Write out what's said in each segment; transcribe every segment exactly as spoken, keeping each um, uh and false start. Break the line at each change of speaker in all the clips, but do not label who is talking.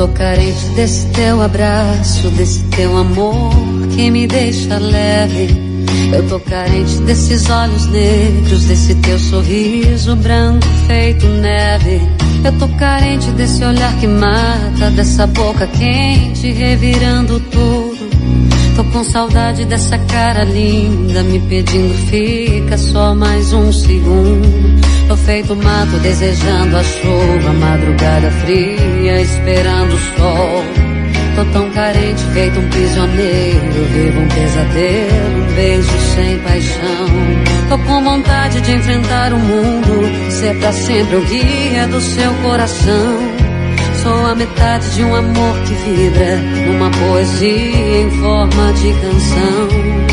tô carente desse teu abraço, desse teu amor que me deixa leve. Eu tô carente desses olhos negros, desse teu sorriso branco feito neve. Eu tô carente desse olhar que mata, dessa boca quente revirando tudo. Tô com saudade dessa cara linda me pedindo fica só mais um segundo. Tô feito mato desejando a chuva, madrugada fria esperando o sol. Tô tão carente feito um prisioneiro, vivo um pesadelo, um beijo sem paixão. Tô com vontade de enfrentar o mundo, ser pra sempre o guia do seu coração. Sou a metade de um amor que vibra numa poesia em forma de canção.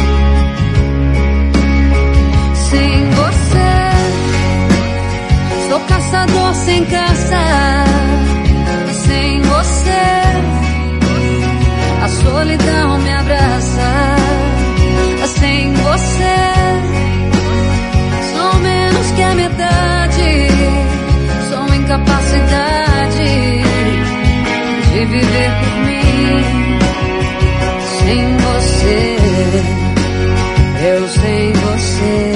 Sem você, sou caçador sem caça. Sem você, a solidão me abraça. Sem você, sou menos que a metade. Sou incapacidade de viver por mim. Sem você, eu sem você.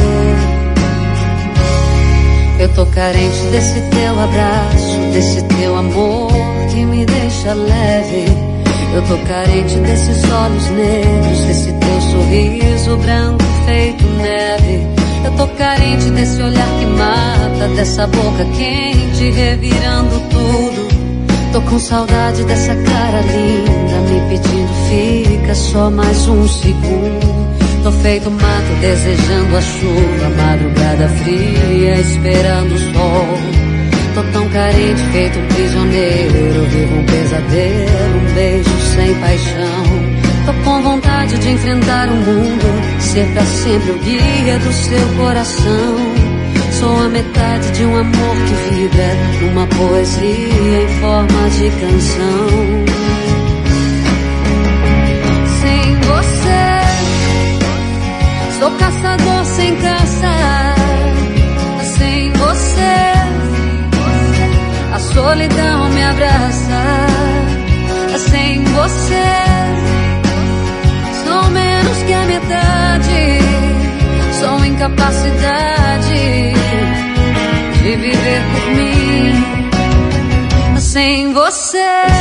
Eu tô carente desse teu abraço, desse teu amor que me deixa leve. Eu tô carente desses olhos negros, desse teu sorriso branco feito neve. Eu tô carente desse olhar que mata, dessa boca quente revirando tudo. Tô com saudade dessa cara linda me pedindo fica só mais um segundo. Tô feito mato desejando a chuva, madrugada fria esperando o sol. Tô tão carente feito um prisioneiro, vivo um pesadelo, um beijo sem paixão. Tô com vontade de enfrentar o mundo, ser pra sempre o guia do seu coração. Sou a metade de um amor que vibra numa poesia em forma de canção. Sem você, sou caçador sem caça. Sem você, a solidão me abraça. Sem você, sou menos que a metade. Sou incapacidade de viver por mim. Sem você.